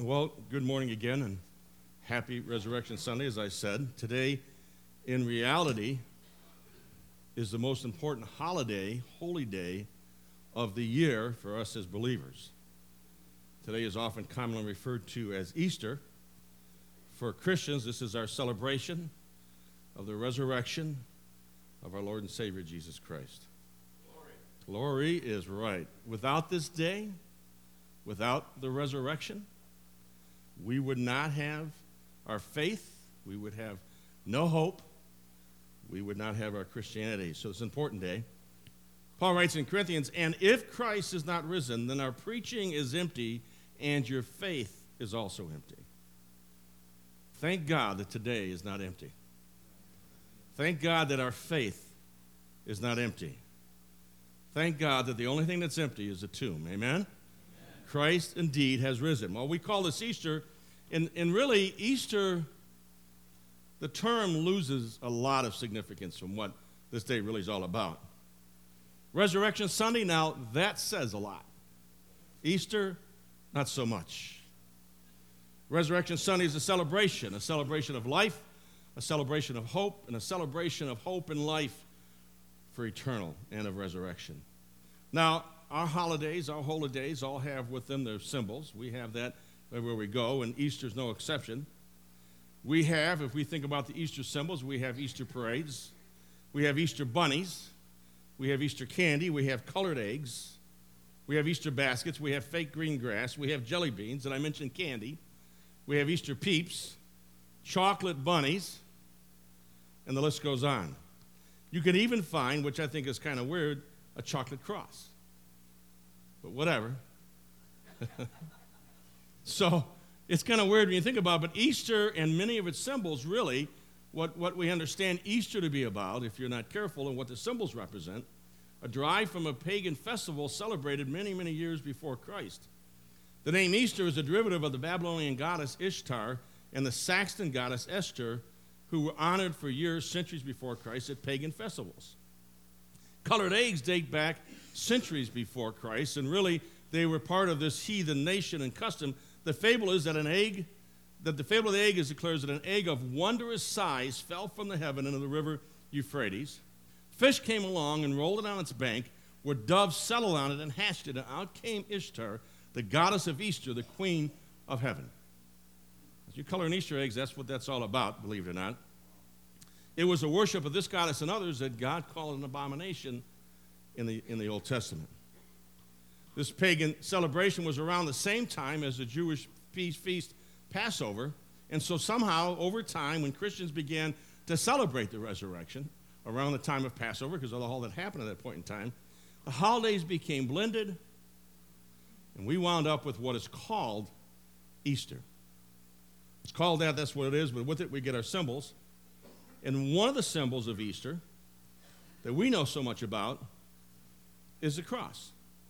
Well, good morning again, and happy Resurrection Sunday, as I said. Today, in reality, is the most important holiday, holy day of the year for us as believers. Today is often commonly referred to as Easter. For Christians, this is our celebration of the resurrection of our Lord and Savior, Jesus Christ. Glory is right. Without this day, without the resurrection, we would not have our faith, we would have no hope, we would not have our Christianity. So it's an important day. Paul writes in Corinthians, "And if Christ is not risen, then our preaching is empty, and your faith is also empty." Thank God that today is not empty. Thank God that our faith is not empty. Thank God that the only thing that's empty is the tomb. Amen? Christ indeed has risen. Well, we call this Easter, and really Easter, the term loses a lot of significance from what this day really is all about. Resurrection Sunday, now that says a lot. Easter, not so much. Resurrection Sunday is a celebration of life, a celebration of hope, and a celebration of hope and life for eternal and of resurrection. Now, our holidays, our holy days, all have with them their symbols. We have that everywhere we go, and Easter's no exception. We have, if we think about the Easter symbols, we have Easter parades, we have Easter bunnies, we have Easter candy, we have colored eggs, we have Easter baskets, we have fake green grass, we have jelly beans, and I mentioned candy, we have Easter peeps, chocolate bunnies, and the list goes on. You can even find, which I think is kind of weird, a chocolate cross. But whatever. So it's kind of weird when you think about it, but Easter and many of its symbols, really, what we understand Easter to be about, if you're not careful, and what the symbols represent, are derived from a pagan festival celebrated many, many years before Christ. The name Easter is a derivative of the Babylonian goddess Ishtar and the Saxon goddess Esther, who were honored for years, centuries before Christ, at pagan festivals. Colored eggs date back centuries before Christ, and really they were part of this heathen nation and custom. The fable is that the fable of the egg declares that an egg of wondrous size fell from the heaven into the river Euphrates. Fish came along and rolled it on its bank, where doves settled on it and hatched it, and out came Ishtar, the goddess of Easter, the queen of heaven. As you color in Easter eggs, that's what that's all about, believe it or not. It was a worship of this goddess and others that God called an abomination in the Old Testament. This pagan celebration was around the same time as the Jewish feast Passover, and so somehow, over time, when Christians began to celebrate the resurrection around the time of Passover, because of all that happened at that point in time, the holidays became blended, and we wound up with what is called Easter. It's called that, that's what it is, but with it we get our symbols. And one of the symbols of Easter that we know so much about is the cross.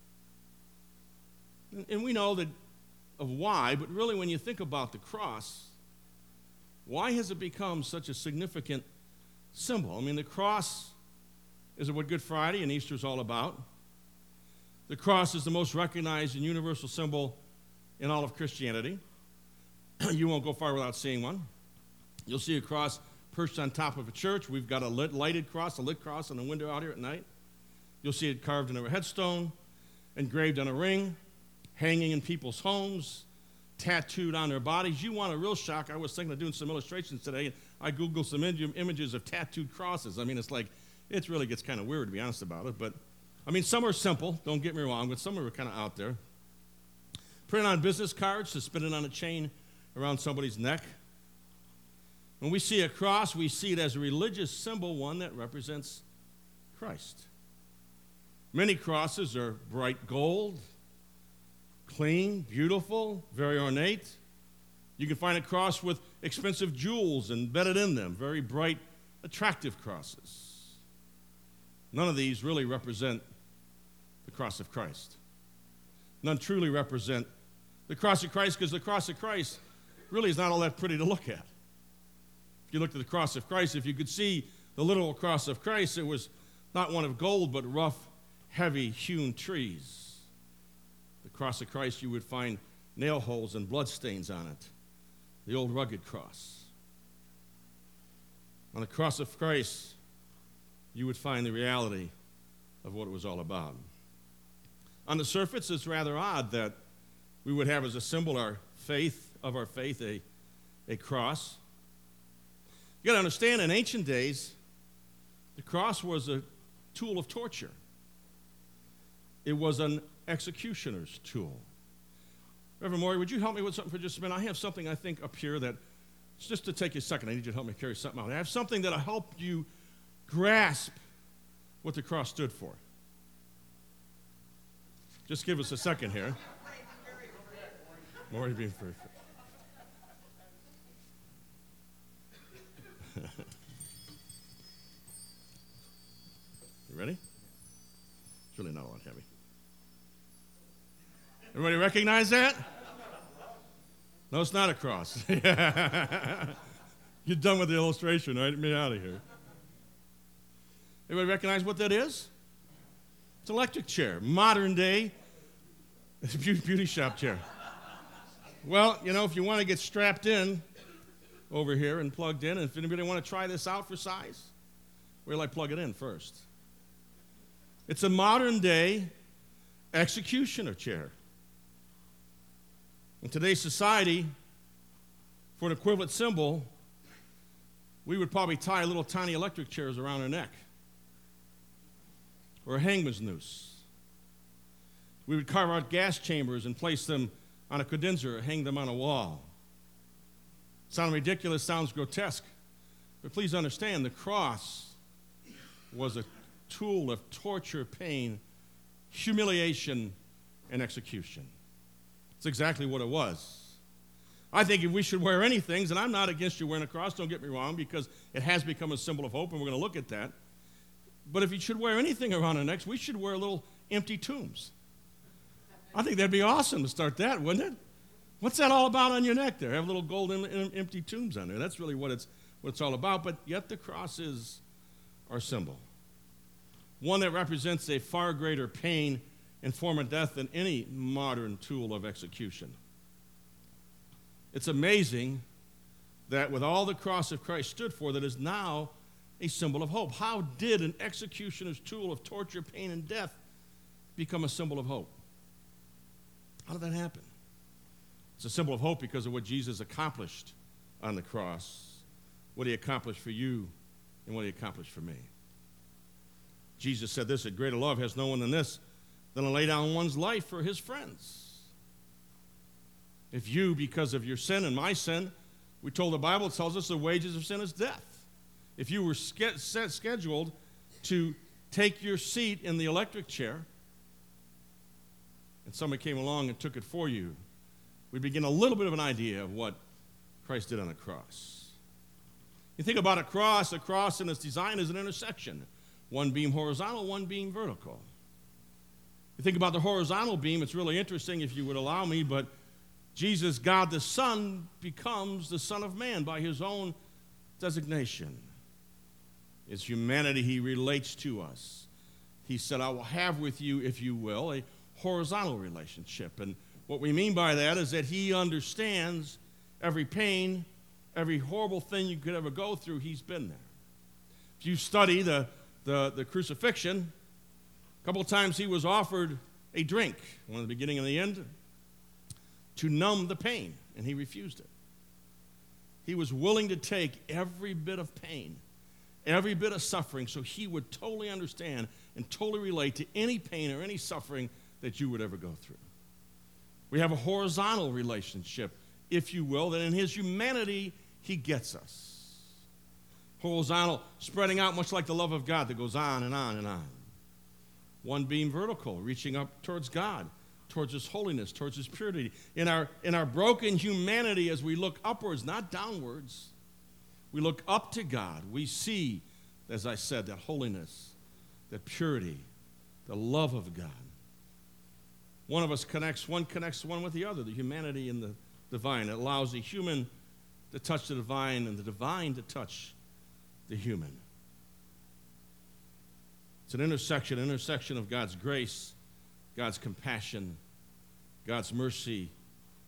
And we know that of why, but really when you think about the cross, why has it become such a significant symbol? I mean, the cross is what Good Friday and Easter is all about. The cross is the most recognized and universal symbol in all of Christianity. You won't go far without seeing one. You'll see a cross perched on top of a church. We've got a lit cross on the window out here at night. You'll see it carved into a headstone, engraved on a ring, hanging in people's homes, tattooed on their bodies. You want a real shock? I was thinking of doing some illustrations today, and I Googled some images of tattooed crosses. I mean, it really gets kind of weird, to be honest about it. But, I mean, some are simple, don't get me wrong, but some are kind of out there. Printed on business cards, suspended on a chain around somebody's neck. When we see a cross, we see it as a religious symbol, one that represents Christ. Many crosses are bright gold, clean, beautiful, very ornate. You can find a cross with expensive jewels embedded in them, very bright, attractive crosses. None of these really represent the cross of Christ. None truly represent the cross of Christ, because the cross of Christ really is not all that pretty to look at. If you looked at the cross of Christ, if you could see the literal cross of Christ, it was not one of gold, but rough, heavy, hewn trees. The cross of Christ you would find nail holes and blood stains on it, the old rugged cross. On the cross of Christ, you would find the reality of what it was all about. On the surface, it's rather odd that we would have as a symbol our faith, a cross. You got to understand, in ancient days, the cross was a tool of torture. It was an executioner's tool. Reverend Maury, would you help me with something for just a minute? I have something, I think, up here that, just to take you a second, I need you to help me carry something out. I have something that'll help you grasp what the cross stood for. Just give us a second here. Maury being perfect. You ready? It's really not all that heavy. Everybody recognize that? No, it's not a cross. You're done with the illustration, right? Get me out of here. Everybody recognize what that is? It's an electric chair, modern day. It's a beauty shop chair. Well, you know, if you want to get strapped in over here and plugged in, and if anybody want to try this out for size, where do I plug it in first? It's a modern day executioner chair. In today's society, for an equivalent symbol, we would probably tie little tiny electric chairs around our neck, or a hangman's noose. We would carve out gas chambers and place them on a cadenza or hang them on a wall. Sounds ridiculous, sounds grotesque, but please understand, the cross was a tool of torture, pain, humiliation, and execution. It's exactly what it was. I think if we should wear any things, and I'm not against you wearing a cross, don't get me wrong, because it has become a symbol of hope, and we're going to look at that. But if you should wear anything around our necks, we should wear little empty tombs. I think that'd be awesome to start that, wouldn't it? What's that all about on your neck there? Have little golden empty tombs on there. That's really what it's all about, but yet the cross is our symbol. One that represents a far greater pain and form of death than any modern tool of execution. It's amazing that with all the cross of Christ stood for, that is now a symbol of hope. How did an executioner's tool of torture, pain, and death become a symbol of hope? How did that happen? It's a symbol of hope because of what Jesus accomplished on the cross, what he accomplished for you, and what he accomplished for me. Jesus said this, that greater love has no one than this, than to lay down one's life for his friends. If you, because of your sin and my sin, we told the Bible tells us the wages of sin is death. If you were scheduled to take your seat in the electric chair, and somebody came along and took it for you, we begin a little bit of an idea of what Christ did on the cross. You think about a cross in its design is an intersection. One beam horizontal, one beam vertical. You think about the horizontal beam, it's really interesting if you would allow me, but Jesus, God the Son, becomes the Son of Man by his own designation. His humanity, he relates to us. He said, I will have with you, if you will, a horizontal relationship. And what we mean by that is that he understands every pain, every horrible thing you could ever go through, he's been there. If you study the crucifixion, a couple of times he was offered a drink, one at the beginning and the end, to numb the pain, and he refused it. He was willing to take every bit of pain, every bit of suffering, so he would totally understand and totally relate to any pain or any suffering that you would ever go through. We have a horizontal relationship, if you will, that in his humanity, he gets us. Horizontal, spreading out much like the love of God that goes on and on and on. One being vertical, reaching up towards God, towards his holiness, towards his purity. In our broken humanity, as we look upwards, not downwards, we look up to God. We see, as I said, that holiness, that purity, the love of God. One of us connects one with the other, the humanity and the divine. It allows the human to touch the divine and the divine to touch the human. It's an intersection of God's grace, God's compassion, God's mercy,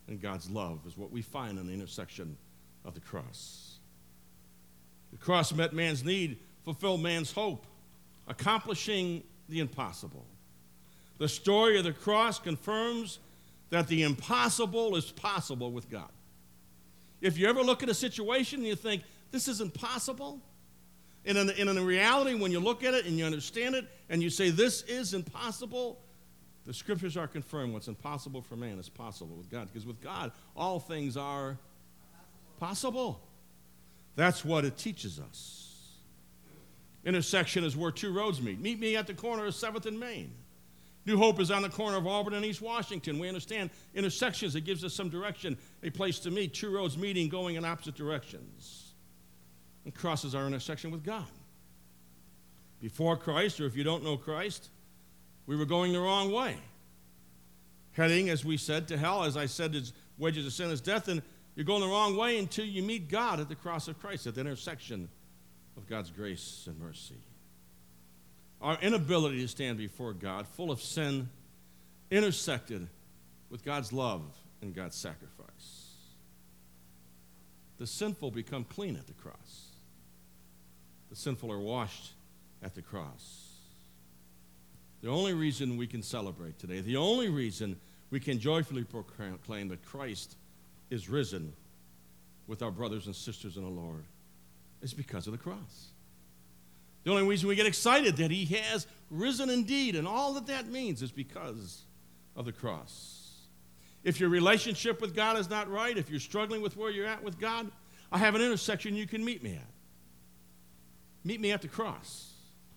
and God's love is what we find in the intersection of the cross. The cross met man's need, fulfilled man's hope, accomplishing the impossible. The story of the cross confirms that the impossible is possible with God. If you ever look at a situation and you think, this isn't possible, and in reality, when you look at it and you understand it and you say, this is impossible, the scriptures are confirmed what's impossible for man is possible with God. Because with God, all things are possible. That's what it teaches us. Intersection is where two roads meet. Meet me at the corner of 7th and Main. New Hope is on the corner of Auburn and East Washington. We understand intersections. It gives us some direction, a place to meet, two roads meeting, going in opposite directions. And crosses our intersection with God. Before Christ, or if you don't know Christ, we were going the wrong way. Heading, as we said, to hell. As I said, its wages of sin is death, and you're going the wrong way until you meet God at the cross of Christ, at the intersection of God's grace and mercy. Our inability to stand before God, full of sin, intersected with God's love and God's sacrifice. The sinful become clean at the cross. The sinful are washed at the cross. The only reason we can celebrate today, the only reason we can joyfully proclaim that Christ is risen with our brothers and sisters in the Lord is because of the cross. The only reason we get excited that he has risen indeed, and all that that means, is because of the cross. If your relationship with God is not right, if you're struggling with where you're at with God, I have an intersection you can meet me at. Meet me at the cross.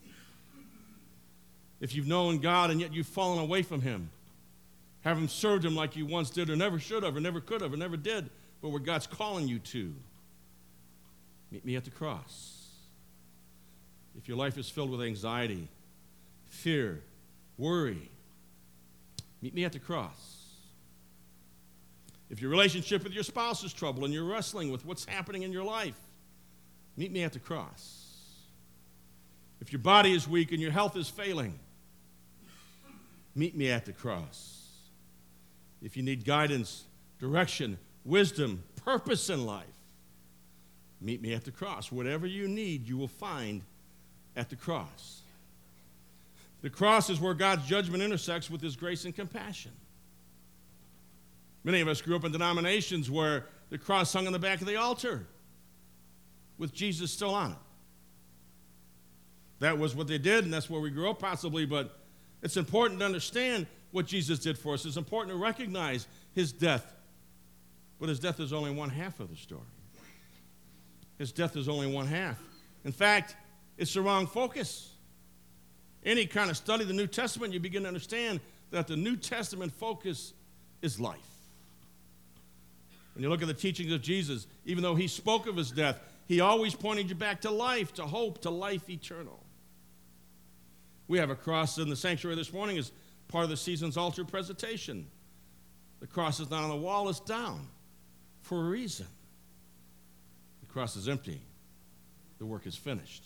If you've known God and yet you've fallen away from him, haven't served him like you once did or never should have or never could have or never did, but where God's calling you to, meet me at the cross. If your life is filled with anxiety, fear, worry, meet me at the cross. If your relationship with your spouse is troubled and you're wrestling with what's happening in your life, meet me at the cross. If your body is weak and your health is failing, meet me at the cross. If you need guidance, direction, wisdom, purpose in life, meet me at the cross. Whatever you need, you will find at the cross. The cross is where God's judgment intersects with his grace and compassion. Many of us grew up in denominations where the cross hung on the back of the altar with Jesus still on it. That was what they did, and that's where we grew up possibly, but it's important to understand what Jesus did for us. It's important to recognize his death, but his death is only one half of the story. His death is only one half. In fact, it's the wrong focus. Any kind of study of the New Testament, you begin to understand that the New Testament focus is life. When you look at the teachings of Jesus, even though he spoke of his death, he always pointed you back to life, to hope, to life eternal. We have a cross in the sanctuary this morning as part of the season's altar presentation. The cross is not on the wall, it's down for a reason. The cross is empty. The work is finished.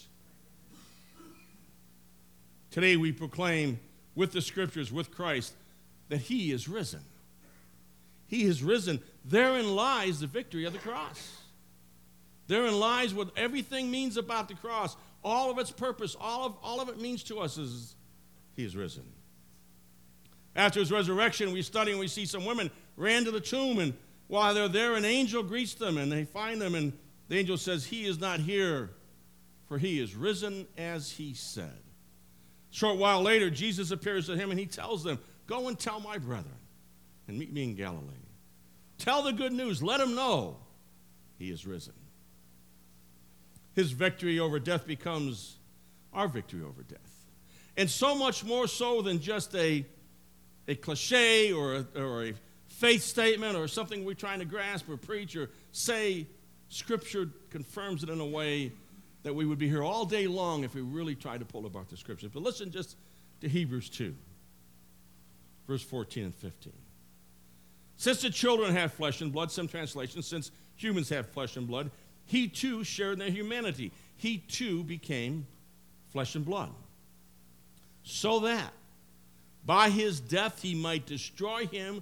Today we proclaim with the scriptures, with Christ, that he is risen. He is risen. Therein lies the victory of the cross. Therein lies what everything means about the cross. All of its purpose, all of it means to us is he is risen. After his resurrection, we study and we see some women ran to the tomb, and while they're there, an angel greets them, and they find them, and the angel says, he is not here, for he is risen as he said. A short while later, Jesus appears to him, and he tells them, go and tell my brethren, and meet me in Galilee. Tell the good news. Let them know he is risen. His victory over death becomes our victory over death. And so much more so than just a cliche or a faith statement or something we're trying to grasp or preach or say. Scripture confirms it in a way that we would be here all day long if we really tried to pull apart the Scriptures. But listen just to Hebrews 2, verse 14 and 15. Since the children have flesh and blood, some translations, since humans have flesh and blood, he too shared in their humanity. He too became flesh and blood. So that by his death he might destroy him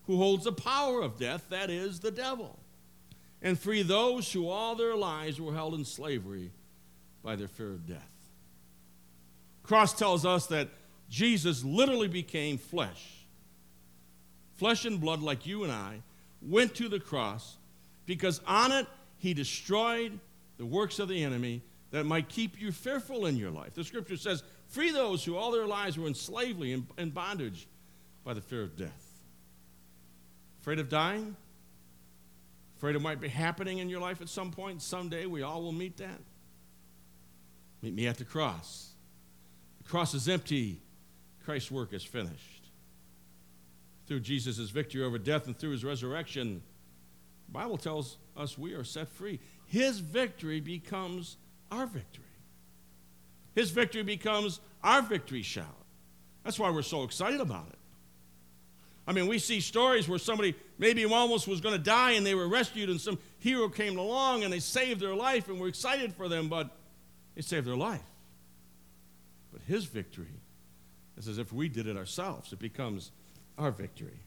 who holds the power of death, that is, the devil, and free those who all their lives were held in slavery by their fear of death. Cross tells us that Jesus literally became flesh. Flesh and blood like you and I went to the cross because on it he destroyed the works of the enemy that might keep you fearful in your life. The scripture says, free those who all their lives were in slavery and bondage by the fear of death. Afraid of dying? Afraid it might be happening in your life at some point? Someday we all will meet that. Meet me at the cross. The cross is empty. Christ's work is finished. Through Jesus' victory over death and through his resurrection, the Bible tells us we are set free. His victory becomes our victory. His victory becomes our victory shout. That's why we're so excited about it. I mean, we see stories where somebody maybe almost was going to die and they were rescued and some hero came along and they saved their life and we're excited for them, but they saved their life. But his victory is as if we did it ourselves. It becomes our victory.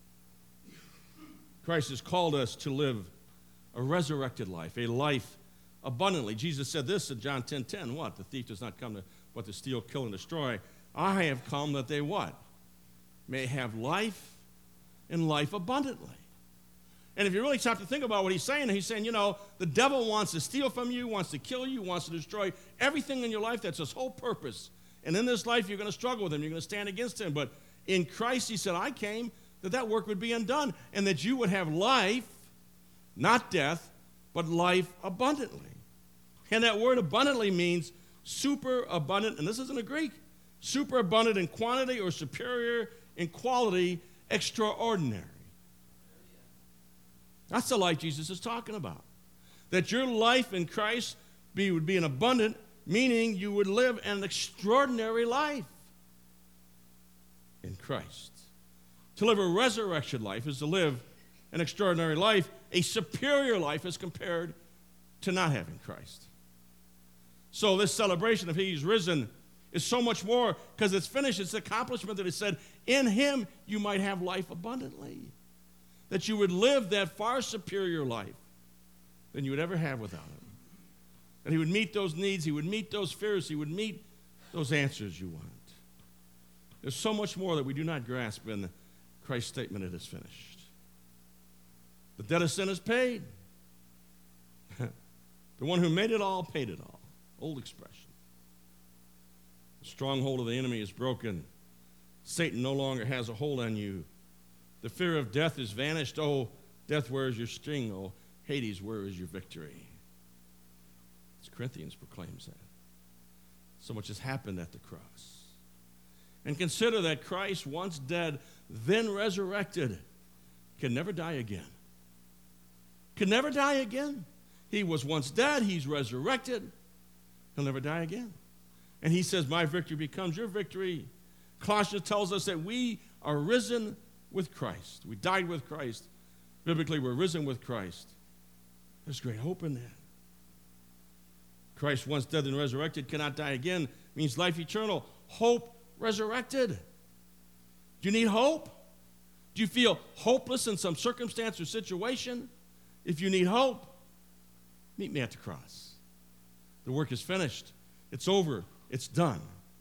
Christ has called us to live a resurrected life, a life abundantly. Jesus said this in John 10:10, what? The thief does not come but to steal, kill, and destroy. I have come that they what? May have life and life abundantly. And if you really stop to think about what he's saying, the devil wants to steal from you, wants to kill you, wants to destroy everything in your life. That's his whole purpose. And in this life, you're going to struggle with him. You're going to stand against him. But in Christ, he said, I came that work would be undone and that you would have life, not death, but life abundantly. And that word abundantly means super abundant, and this isn't a Greek, super abundant in quantity or superior in quality, extraordinary. That's the life Jesus is talking about. That your life in Christ would be an abundant, meaning you would live an extraordinary life in Christ. To live a resurrection life is to live an extraordinary life, a superior life as compared to not having Christ. So this celebration of He's risen is so much more because it's finished. It's the accomplishment that it said, in Him you might have life abundantly. That you would live that far superior life than you would ever have without Him. That He would meet those needs, He would meet those fears, He would meet those answers you want. There's so much more that we do not grasp in Christ's statement, it is finished. The debt of sin is paid. The one who made it all paid it all. Old expression. The stronghold of the enemy is broken. Satan no longer has a hold on you. The fear of death is vanished. Oh, death, where is your sting? Oh, Hades, where is your victory? As Corinthians proclaims that. So much has happened at the cross. And consider that Christ, once dead, then resurrected, can never die again. Can never die again. He was once dead. He's resurrected. He'll never die again. And he says, my victory becomes your victory. Colossians tells us that we are risen with Christ. We died with Christ. Biblically, we're risen with Christ. There's great hope in that. Christ, once dead and resurrected, cannot die again. Means life eternal. Hope resurrected. Do you need hope? Do you feel hopeless in some circumstance or situation? If you need hope, meet me at the cross. The work is finished. It's over. It's done.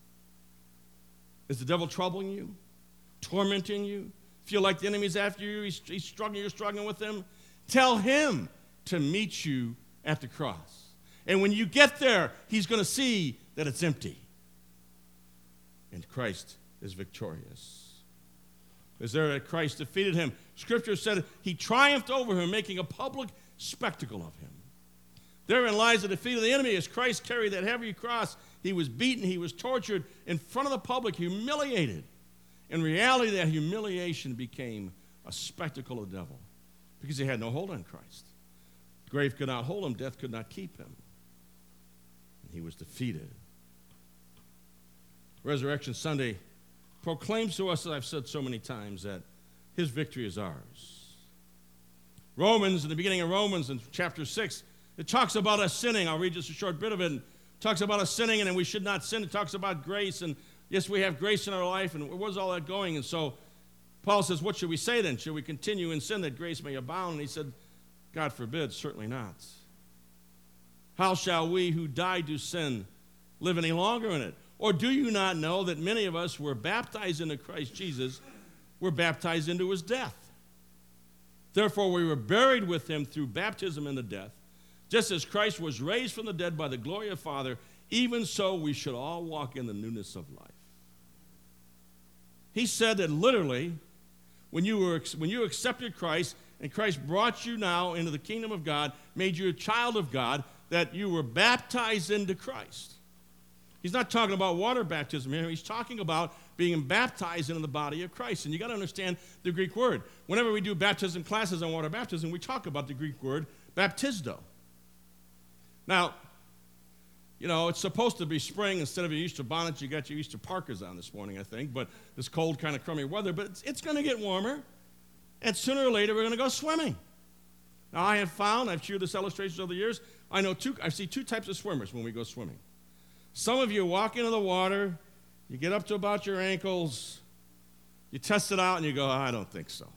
Is the devil troubling you? Tormenting you? Feel like the enemy's after you? He's struggling, you're struggling with him? Tell him to meet you at the cross. And when you get there, he's going to see that it's empty. And Christ is victorious. Is there that Christ defeated him? Scripture said he triumphed over him, making a public spectacle of him. Therein lies the defeat of the enemy. As Christ carried that heavy cross, he was beaten, he was tortured in front of the public, humiliated. In reality, that humiliation became a spectacle of the devil because he had no hold on Christ. The grave could not hold him, death could not keep him. And he was defeated. Resurrection Sunday proclaims to us, as I've said so many times, that his victory is ours. Romans, in the beginning of Romans, in chapter 6, it talks about us sinning. I'll read just a short bit of it. It talks about us sinning and then we should not sin. It talks about grace, and yes, we have grace in our life, and where's all that going? And so Paul says, what should we say then? Should we continue in sin that grace may abound? And he said, God forbid, certainly not. How shall we who died to sin live any longer in it? Or do you not know that many of us were baptized into Christ Jesus, were baptized into his death? Therefore we were buried with him through baptism into death, just as Christ was raised from the dead by the glory of the Father, even so we should all walk in the newness of life. He said that literally, when you accepted Christ, and Christ brought you now into the kingdom of God, made you a child of God, that you were baptized into Christ. He's not talking about water baptism here. He's talking about being baptized into the body of Christ. And you got to understand the Greek word. Whenever we do baptism classes on water baptism, we talk about the Greek word baptizo. Now, you know, it's supposed to be spring. Instead of your Easter bonnets, you got your Easter parkas on this morning, I think. But this cold, kind of crummy weather. But it's going to get warmer. And sooner or later, we're going to go swimming. Now, I've shared this illustrations over the years. I see two types of swimmers when we go swimming. Some of you walk into the water, you get up to about your ankles, you test it out, and you go, I don't think so.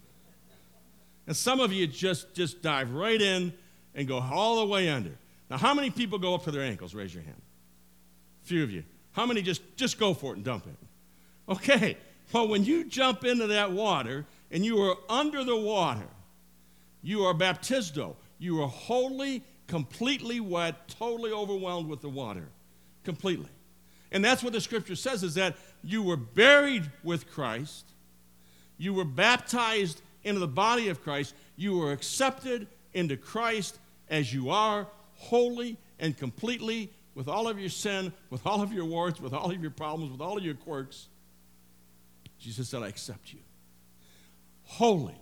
And some of you just dive right in and go all the way under. Now, how many people go up to their ankles? Raise your hand. A few of you. How many just go for it and dump it? Okay. Well, when you jump into that water and you are under the water, you are baptizo. You are wholly, completely wet, totally overwhelmed with the water. Completely. And that's what the scripture says, is that you were buried with Christ. You were baptized into the body of Christ. You were accepted into Christ as you are, wholly and completely, with all of your sin, with all of your warts, with all of your problems, with all of your quirks. Jesus said, I accept you. Holy.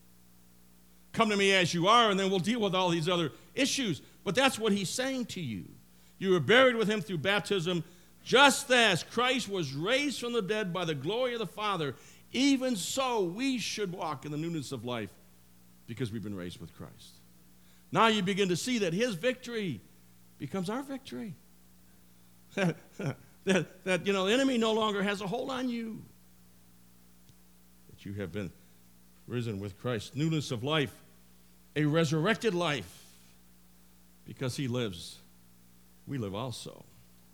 Come to me as you are, and then we'll deal with all these other issues. But that's what he's saying to you. You were buried with him through baptism, just as Christ was raised from the dead by the glory of the Father. Even so, we should walk in the newness of life because we've been raised with Christ. Now you begin to see that his victory becomes our victory. that the enemy no longer has a hold on you. That you have been risen with Christ. Newness of life, a resurrected life. Because he lives, we live also.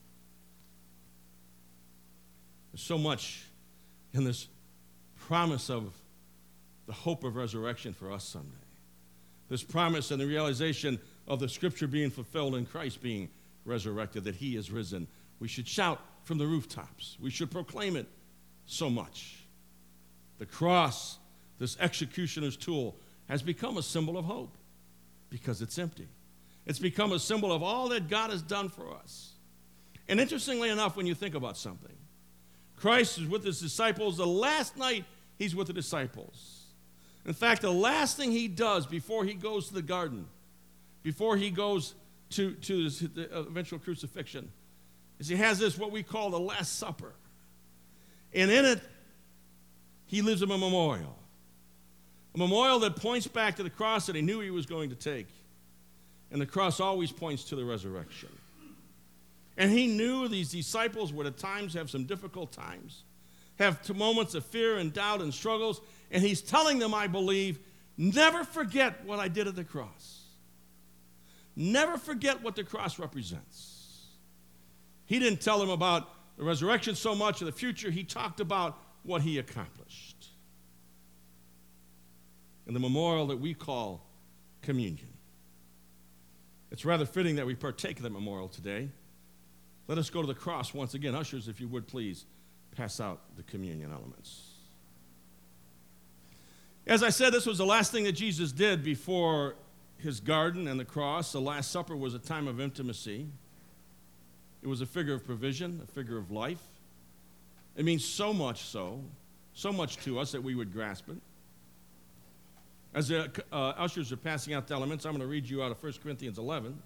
There's so much in this promise of the hope of resurrection for us someday. This promise and the realization of the scripture being fulfilled in Christ being resurrected, that he is risen. We should shout from the rooftops. We should proclaim it so much. The cross, this executioner's tool, has become a symbol of hope because it's empty. It's become a symbol of all that God has done for us. And interestingly enough, when you think about something, Christ is with his disciples. The last night he's with the disciples. In fact, the last thing he does before he goes to the garden, before he goes to the eventual crucifixion, is he has this, what we call the Last Supper. And in it, he leaves them a memorial that points back to the cross that he knew he was going to take. And the cross always points to the resurrection. And he knew these disciples would at times have some difficult times, have moments of fear and doubt and struggles. And he's telling them, I believe, never forget what I did at the cross. Never forget what the cross represents. He didn't tell them about the resurrection so much, or the future. He talked about what he accomplished. And the memorial that we call communion. It's rather fitting that we partake of that memorial today. Let us go to the cross once again. Ushers, if you would please pass out the communion elements. As I said, this was the last thing that Jesus did before his garden and the cross. The Last Supper was a time of intimacy. It was a figure of provision, a figure of life. It means so much to us that we would grasp it. As the ushers are passing out the elements, I'm going to read you out of 1 Corinthians 11.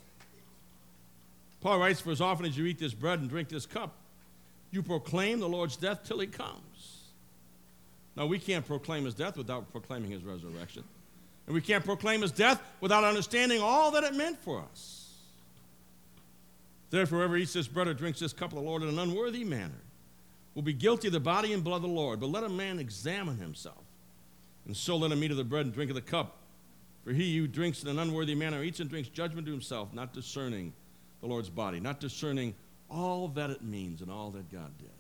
Paul writes, for as often as you eat this bread and drink this cup, you proclaim the Lord's death till he comes. Now, we can't proclaim his death without proclaiming his resurrection. And we can't proclaim his death without understanding all that it meant for us. Therefore, whoever eats this bread or drinks this cup of the Lord in an unworthy manner will be guilty of the body and blood of the Lord. But let a man examine himself, and so let him eat of the bread and drink of the cup. For he who drinks in an unworthy manner eats and drinks judgment to himself, not discerning the Lord's body, not discerning all that it means and all that God did.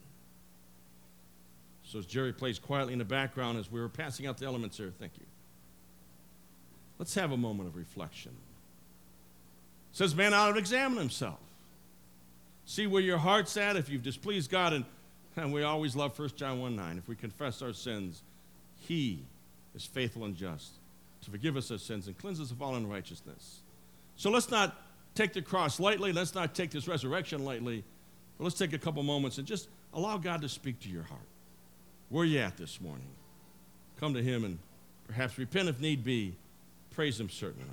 So as Jerry plays quietly in the background as we were passing out the elements here, thank you. Let's have a moment of reflection. It says, man ought to examine himself. See where your heart's at, if you've displeased God. And we always love 1 John 1:9. If we confess our sins, he is faithful and just to forgive us our sins and cleanse us of all unrighteousness. So let's not take the cross lightly. Let's not take this resurrection lightly. But let's take a couple moments and just allow God to speak to your heart. Where are you at this morning? Come to him and perhaps repent if need be. Praise him certainly.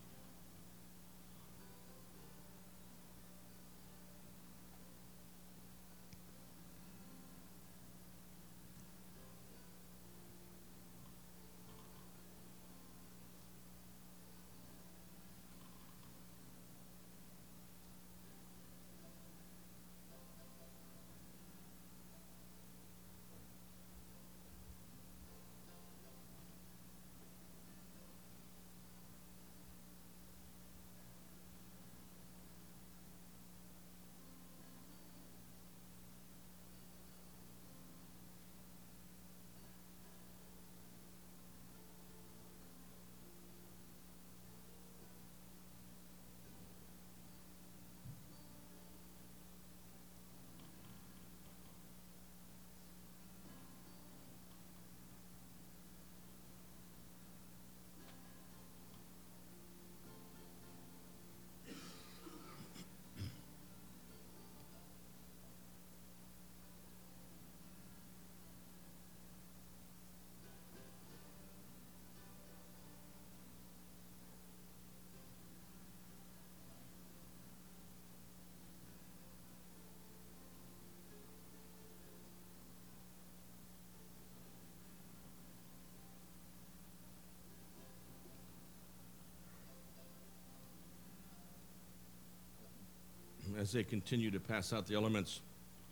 As they continue to pass out the elements,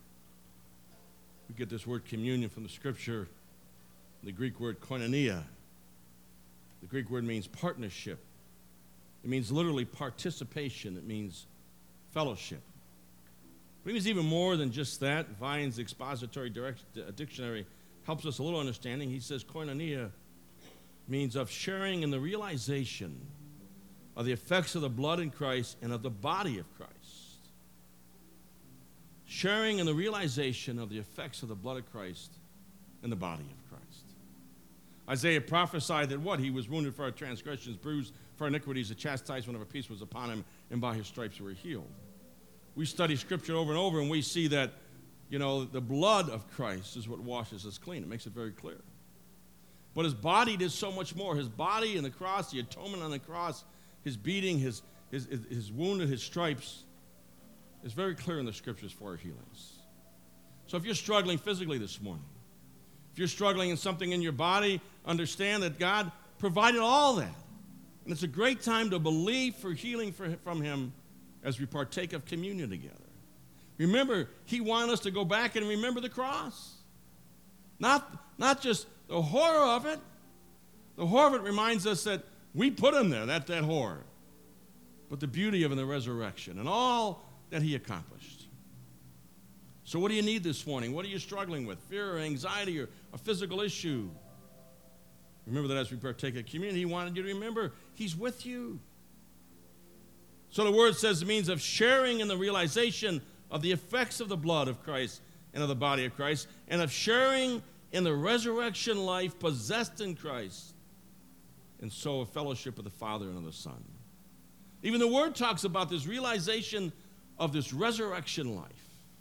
we get this word communion from the scripture, the Greek word koinonia. The Greek word means partnership. It means literally participation. It means fellowship. But it means even more than just that. Vine's expository dictionary helps us a little understanding. He says koinonia means of sharing in the realization of the effects of the blood in Christ and of the body of Christ. Sharing in the realization of the effects of the blood of Christ and the body of Christ. Isaiah prophesied that what? He was wounded for our transgressions, bruised for our iniquities, the chastisement of our peace was upon him, and by his stripes we were healed. We study Scripture over and over, and we see that, the blood of Christ is what washes us clean. It makes it very clear. But his body did so much more. His body and the cross, the atonement on the cross, his beating, his wound and his stripes, is very clear in the Scriptures for our healings. So if you're struggling physically this morning, if you're struggling in something in your body, understand that God provided all that. And it's a great time to believe for healing from him as we partake of communion together. Remember, he wanted us to go back and remember the cross. Not just the horror of it. The horror of it reminds us that we put him there, that horror. But the beauty of it in the resurrection and all that he accomplished. So what do you need this morning? What are you struggling with? Fear or anxiety or a physical issue? Remember that as we partake of communion, he wanted you to remember he's with you. So the word says it means of sharing in the realization of the effects of the blood of Christ and of the body of Christ, and of sharing in the resurrection life possessed in Christ, and so a fellowship with the Father and of the Son. Even the word talks about this realization of this resurrection life.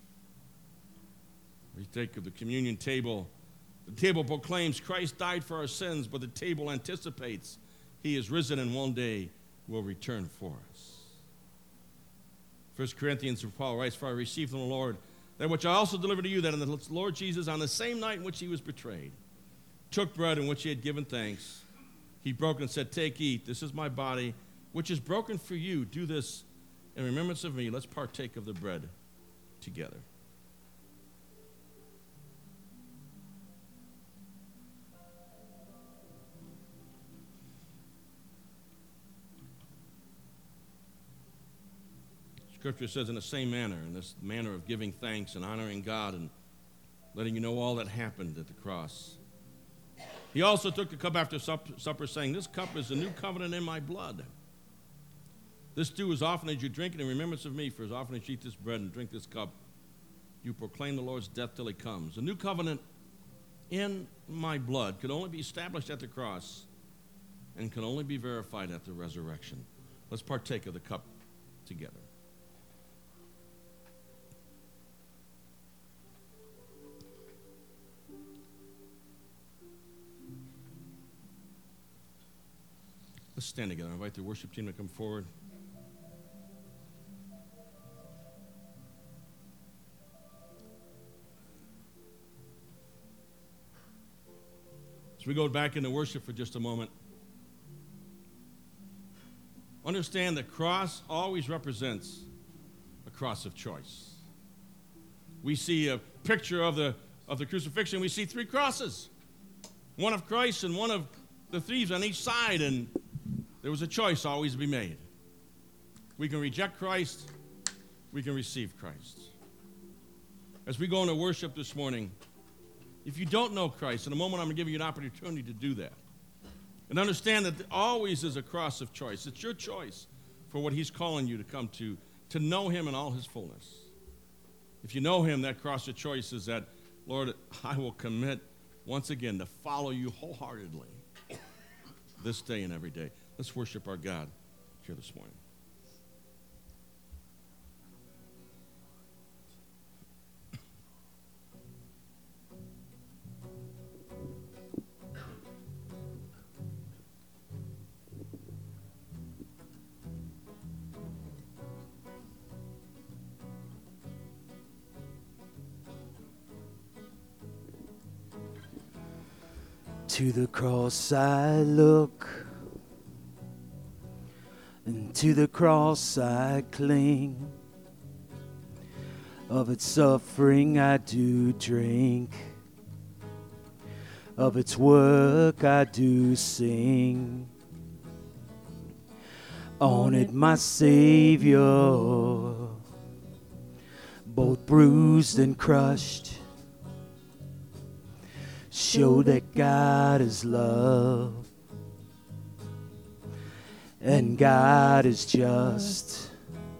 We take of the communion table. The table proclaims Christ died for our sins, but the table anticipates he is risen and one day will return for us. 1 Corinthians, Paul writes, for I received from the Lord that which I also delivered to you, that in the Lord Jesus, on the same night in which he was betrayed, took bread in which he had given thanks. He broke and said, take, eat, this is my body, which is broken for you. Do this in remembrance of me. Let's partake of the bread together. Scripture says in the same manner, in this manner of giving thanks and honoring God and letting you know all that happened at the cross. He also took the cup after supper, saying, "This cup is the new covenant in my blood. This do as often as you drink it in remembrance of me, for as often as you eat this bread and drink this cup, you proclaim the Lord's death till he comes." The new covenant in my blood could only be established at the cross and can only be verified at the resurrection. Let's partake of the cup together. Let's stand together. I invite the worship team to come forward. As we go back into worship for just a moment, understand the cross always represents a cross of choice. We see a picture of the crucifixion. We see three crosses, one of Christ and one of the thieves on each side, and there was a choice always to be made. We can reject Christ, we can receive Christ. As we go into worship this morning, if you don't know Christ, in a moment I'm going to give you an opportunity to do that. And understand that there always is a cross of choice. It's your choice for what he's calling you to come to know him in all his fullness. If you know him, that cross of choice is that, Lord, I will commit once again to follow you wholeheartedly this day and every day. Let's worship our God here this morning. To the cross I look, and to the cross I cling. Of its suffering I do drink, of its work I do sing. On it my Savior, both bruised and crushed, show that God is love and God is just.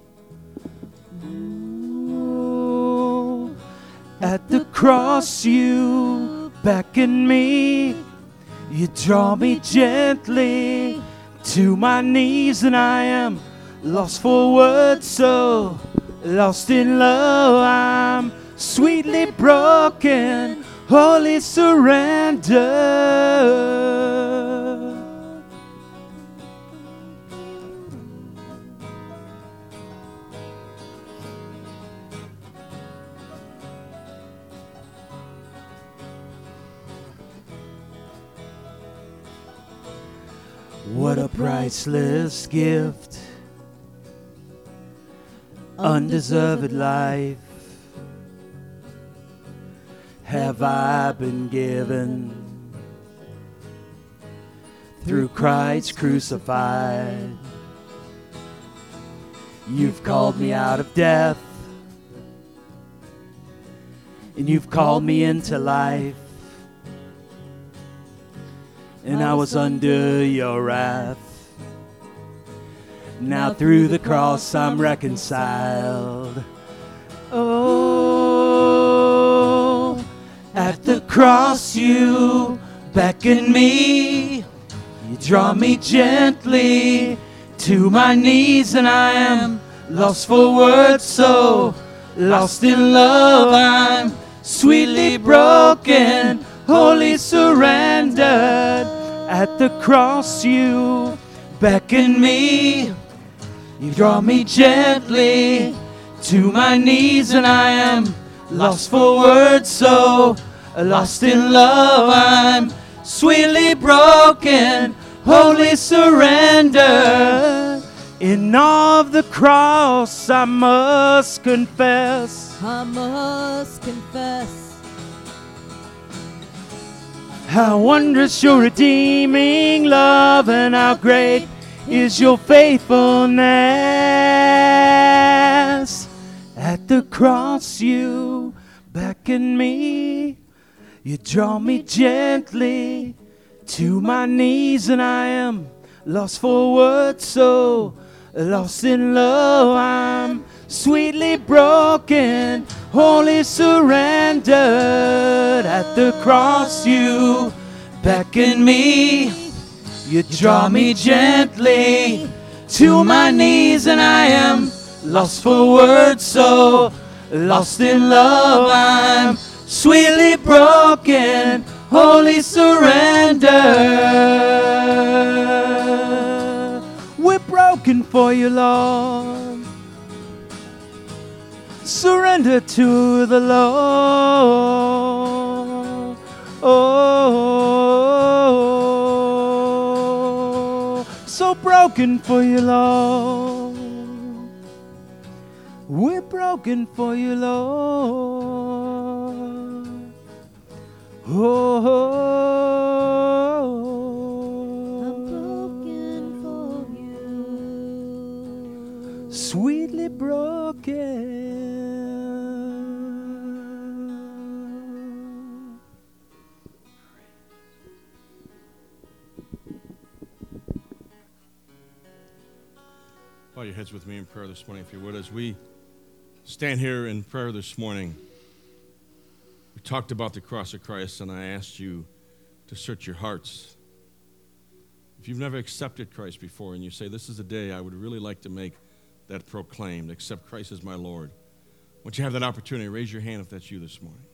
Ooh, at the cross you beckon me, you draw me gently to my knees, and I am lost for words, so lost in love. I'm sweetly broken, holy surrender. What a priceless gift, undeserved life have I been given through Christ crucified. You've called me out of death, and you've called me into life, and I was under your wrath. Now through the cross I'm reconciled. Oh, at the cross you beckon me, you draw me gently to my knees, and I am lost for words, so lost in love. I'm sweetly broken, wholly surrendered. At the cross you beckon me, you draw me gently to my knees, and I am lost for words, so lost in love. I'm sweetly broken, wholly surrendered. In awe of the cross I must confess, how wondrous your redeeming love, and how great is your faithfulness. At the cross you beckon me. You draw me gently to my knees, and I am lost for words, so lost in love. I'm sweetly broken, wholly surrendered. At the cross you beckon me. You draw me gently to my knees, and I am lost for words, so lost in love. I'm sweetly broken, wholly surrendered. We're broken for you, Lord. Surrender to the Lord. Oh, so broken for you, Lord. We're broken for you, Lord. Oh, I'm broken for you. Sweetly broken. Bow your heads with me in prayer this morning, if you would. As we stand here in prayer this morning, we talked about the cross of Christ, and I asked you to search your hearts. If you've never accepted Christ before and you say, this is a day I would really like to make that proclaimed, accept Christ as my Lord, once you have that opportunity, raise your hand if that's you this morning.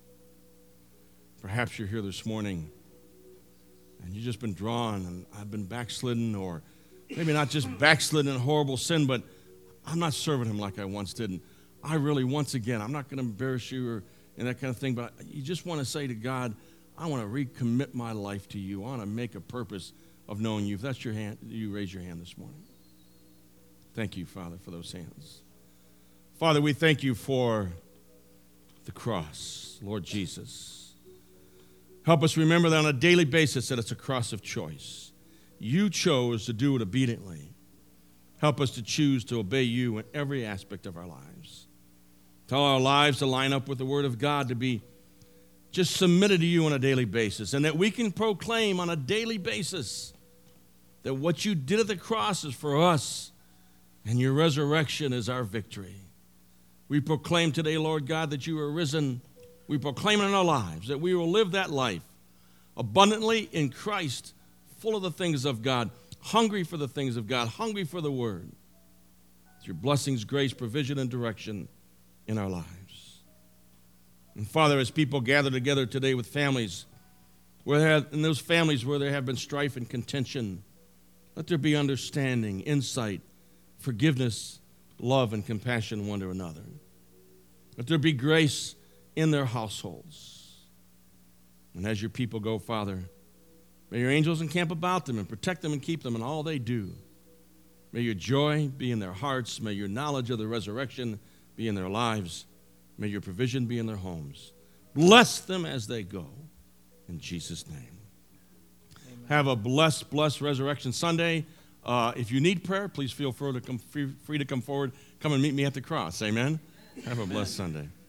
Perhaps you're here this morning and you've just been drawn, and I've been backslidden, or maybe not just backslidden in horrible sin, but I'm not serving him like I once did. And I really, once again, I'm not going to embarrass you or and that kind of thing, but you just want to say to God, I want to recommit my life to you. I want to make a purpose of knowing you. If that's your hand, you raise your hand this morning. Thank you, Father, for those hands. Father, we thank you for the cross, Lord Jesus. Help us remember that on a daily basis that it's a cross of choice. You chose to do it obediently. Help us to choose to obey you in every aspect of our lives. Tell our lives to line up with the Word of God, to be just submitted to you on a daily basis, and that we can proclaim on a daily basis that what you did at the cross is for us, and your resurrection is our victory. We proclaim today, Lord God, that you are risen. We proclaim in our lives that we will live that life abundantly in Christ, full of the things of God, hungry for the things of God, hungry for the Word. With your blessings, grace, provision, and direction in our lives. And Father, as people gather together today with families, in those families where there have been strife and contention, let there be understanding, insight, forgiveness, love, and compassion one to another. Let there be grace in their households. And as your people go, Father, may your angels encamp about them and protect them and keep them in all they do. May your joy be in their hearts. May your knowledge of the resurrection be in their lives. May your provision be in their homes. Bless them as they go. In Jesus' name. Amen. Have a blessed Resurrection Sunday. If you need prayer, please feel free to come forward. Come and meet me at the cross. Amen. Have a blessed Sunday.